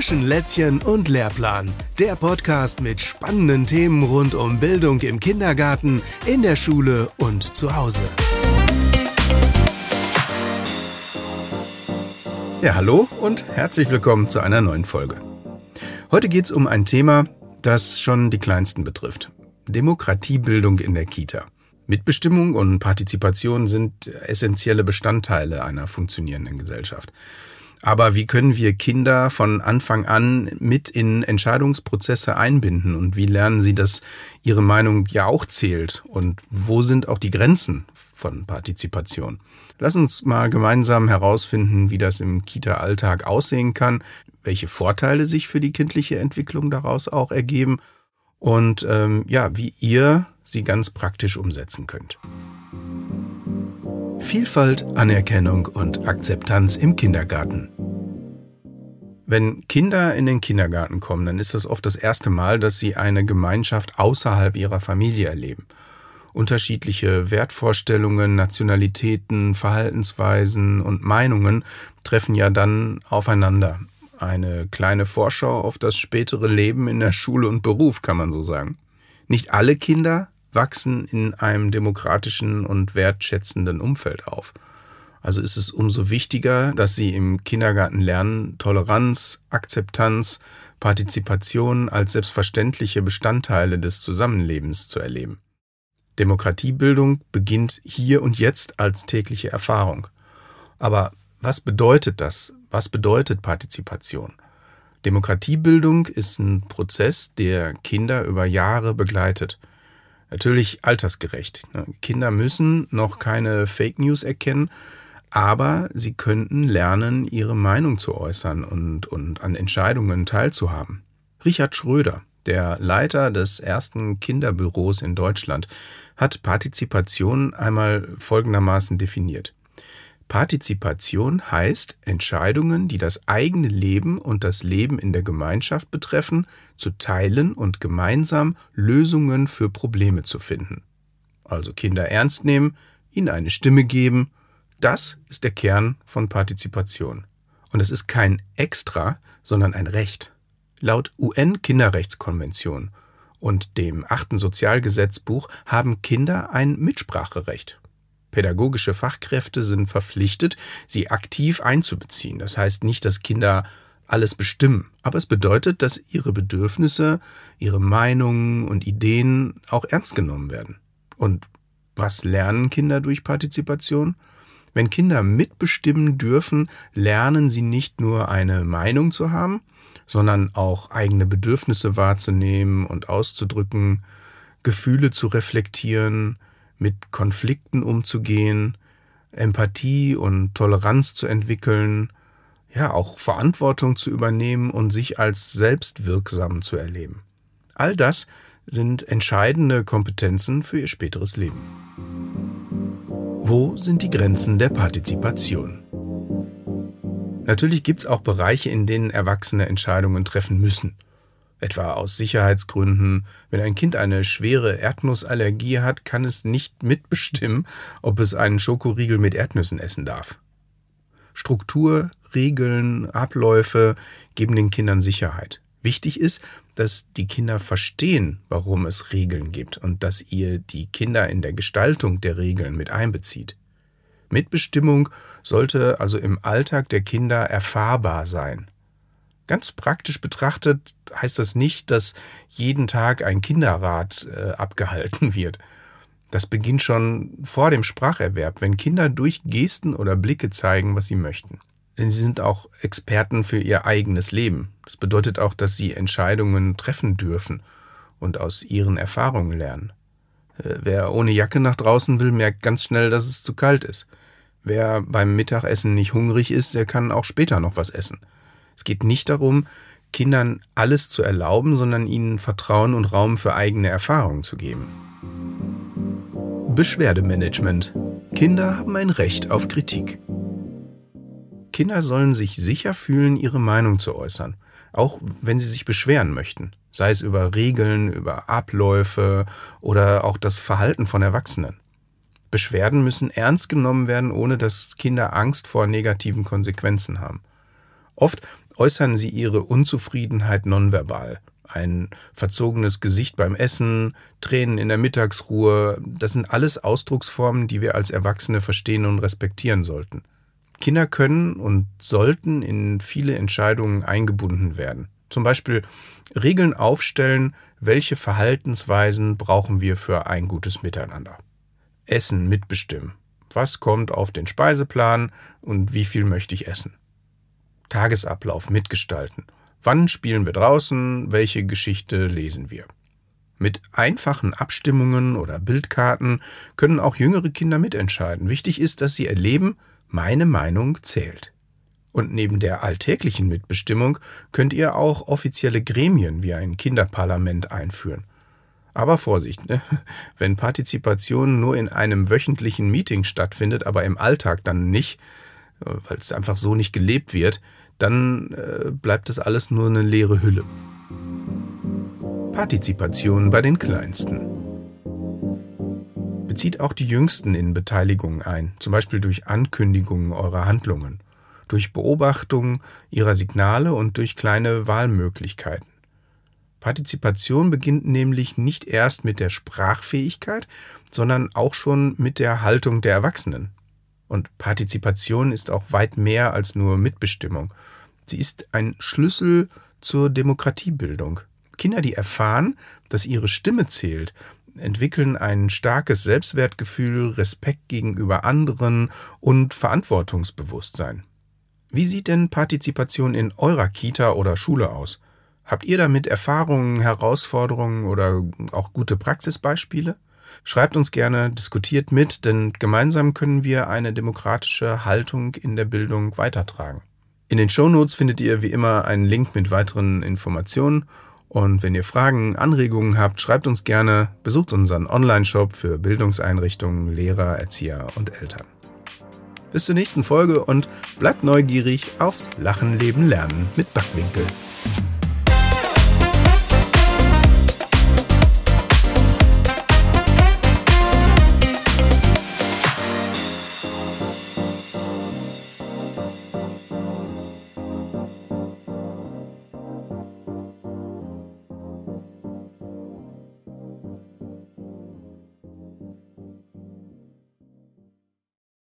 Zwischen Lätzchen und Lehrplan. Der Podcast mit spannenden Themen rund um Bildung im Kindergarten, in der Schule und zu Hause. Ja, hallo und herzlich willkommen zu einer neuen Folge. Heute geht es um ein Thema, das schon die Kleinsten betrifft. Demokratiebildung in der Kita. Mitbestimmung und Partizipation sind essentielle Bestandteile einer funktionierenden Gesellschaft. Aber wie können wir Kinder von Anfang an mit in Entscheidungsprozesse einbinden und wie lernen sie, dass ihre Meinung ja auch zählt und wo sind auch die Grenzen von Partizipation? Lass uns mal gemeinsam herausfinden, wie das im Kita-Alltag aussehen kann, welche Vorteile sich für die kindliche Entwicklung daraus auch ergeben und wie ihr sie ganz praktisch umsetzen könnt. Vielfalt, Anerkennung und Akzeptanz im Kindergarten. Wenn Kinder in den Kindergarten kommen, dann ist das oft das erste Mal, dass sie eine Gemeinschaft außerhalb ihrer Familie erleben. Unterschiedliche Wertvorstellungen, Nationalitäten, Verhaltensweisen und Meinungen treffen ja dann aufeinander. Eine kleine Vorschau auf das spätere Leben in der Schule und Beruf, kann man so sagen. Nicht alle Kinder wachsen in einem demokratischen und wertschätzenden Umfeld auf. Also ist es umso wichtiger, dass sie im Kindergarten lernen, Toleranz, Akzeptanz, Partizipation als selbstverständliche Bestandteile des Zusammenlebens zu erleben. Demokratiebildung beginnt hier und jetzt als tägliche Erfahrung. Aber was bedeutet das? Was bedeutet Partizipation? Demokratiebildung ist ein Prozess, der Kinder über Jahre begleitet. Natürlich altersgerecht. Kinder müssen noch keine Fake News erkennen, aber sie könnten lernen, ihre Meinung zu äußern und an Entscheidungen teilzuhaben. Richard Schröder, der Leiter des ersten Kinderbüros in Deutschland, hat Partizipation einmal folgendermaßen definiert. Partizipation heißt, Entscheidungen, die das eigene Leben und das Leben in der Gemeinschaft betreffen, zu teilen und gemeinsam Lösungen für Probleme zu finden. Also Kinder ernst nehmen, ihnen eine Stimme geben, das ist der Kern von Partizipation. Und es ist kein Extra, sondern ein Recht. Laut UN-Kinderrechtskonvention und dem 8. Sozialgesetzbuch haben Kinder ein Mitspracherecht. Pädagogische Fachkräfte sind verpflichtet, sie aktiv einzubeziehen. Das heißt nicht, dass Kinder alles bestimmen, aber es bedeutet, dass ihre Bedürfnisse, ihre Meinungen und Ideen auch ernst genommen werden. Und was lernen Kinder durch Partizipation? Wenn Kinder mitbestimmen dürfen, lernen sie nicht nur eine Meinung zu haben, sondern auch eigene Bedürfnisse wahrzunehmen und auszudrücken, Gefühle zu reflektieren, mit Konflikten umzugehen, Empathie und Toleranz zu entwickeln, ja auch Verantwortung zu übernehmen und sich als selbstwirksam zu erleben. All das sind entscheidende Kompetenzen für ihr späteres Leben. Wo sind die Grenzen der Partizipation? Natürlich gibt es auch Bereiche, in denen Erwachsene Entscheidungen treffen müssen. Etwa aus Sicherheitsgründen. Wenn ein Kind eine schwere Erdnussallergie hat, kann es nicht mitbestimmen, ob es einen Schokoriegel mit Erdnüssen essen darf. Struktur, Regeln, Abläufe geben den Kindern Sicherheit. Wichtig ist, dass die Kinder verstehen, warum es Regeln gibt und dass ihr die Kinder in der Gestaltung der Regeln mit einbezieht. Mitbestimmung sollte also im Alltag der Kinder erfahrbar sein. Ganz praktisch betrachtet heißt das nicht, dass jeden Tag ein Kinderrat abgehalten wird. Das beginnt schon vor dem Spracherwerb, wenn Kinder durch Gesten oder Blicke zeigen, was sie möchten. Denn sie sind auch Experten für ihr eigenes Leben. Das bedeutet auch, dass sie Entscheidungen treffen dürfen und aus ihren Erfahrungen lernen. Wer ohne Jacke nach draußen will, merkt ganz schnell, dass es zu kalt ist. Wer beim Mittagessen nicht hungrig ist, der kann auch später noch was essen. Es geht nicht darum, Kindern alles zu erlauben, sondern ihnen Vertrauen und Raum für eigene Erfahrungen zu geben. Beschwerdemanagement. Kinder haben ein Recht auf Kritik. Kinder sollen sich sicher fühlen, ihre Meinung zu äußern, auch wenn sie sich beschweren möchten, sei es über Regeln, über Abläufe oder auch das Verhalten von Erwachsenen. Beschwerden müssen ernst genommen werden, ohne dass Kinder Angst vor negativen Konsequenzen haben. Oft Äußern Sie Ihre Unzufriedenheit nonverbal. Ein verzogenes Gesicht beim Essen, Tränen in der Mittagsruhe, das sind alles Ausdrucksformen, die wir als Erwachsene verstehen und respektieren sollten. Kinder können und sollten in viele Entscheidungen eingebunden werden. Zum Beispiel Regeln aufstellen, welche Verhaltensweisen brauchen wir für ein gutes Miteinander. Essen mitbestimmen. Was kommt auf den Speiseplan und wie viel möchte ich essen? Tagesablauf mitgestalten. Wann spielen wir draußen? Welche Geschichte lesen wir? Mit einfachen Abstimmungen oder Bildkarten können auch jüngere Kinder mitentscheiden. Wichtig ist, dass sie erleben, meine Meinung zählt. Und neben der alltäglichen Mitbestimmung könnt ihr auch offizielle Gremien wie ein Kinderparlament einführen. Aber Vorsicht, ne? Wenn Partizipation nur in einem wöchentlichen Meeting stattfindet, aber im Alltag dann nicht, weil es einfach so nicht gelebt wird, dann bleibt das alles nur eine leere Hülle. Partizipation bei den Kleinsten. Bezieht auch die Jüngsten in Beteiligung ein, zum Beispiel durch Ankündigungen eurer Handlungen, durch Beobachtung ihrer Signale und durch kleine Wahlmöglichkeiten. Partizipation beginnt nämlich nicht erst mit der Sprachfähigkeit, sondern auch schon mit der Haltung der Erwachsenen. Und Partizipation ist auch weit mehr als nur Mitbestimmung. Sie ist ein Schlüssel zur Demokratiebildung. Kinder, die erfahren, dass ihre Stimme zählt, entwickeln ein starkes Selbstwertgefühl, Respekt gegenüber anderen und Verantwortungsbewusstsein. Wie sieht denn Partizipation in eurer Kita oder Schule aus? Habt ihr damit Erfahrungen, Herausforderungen oder auch gute Praxisbeispiele? Schreibt uns gerne, diskutiert mit, denn gemeinsam können wir eine demokratische Haltung in der Bildung weitertragen. In den Shownotes findet ihr wie immer einen Link mit weiteren Informationen. Und wenn ihr Fragen, Anregungen habt, schreibt uns gerne, besucht unseren Online-Shop für Bildungseinrichtungen, Lehrer, Erzieher und Eltern. Bis zur nächsten Folge und bleibt neugierig aufs Lachen, Leben, Lernen mit Backwinkel.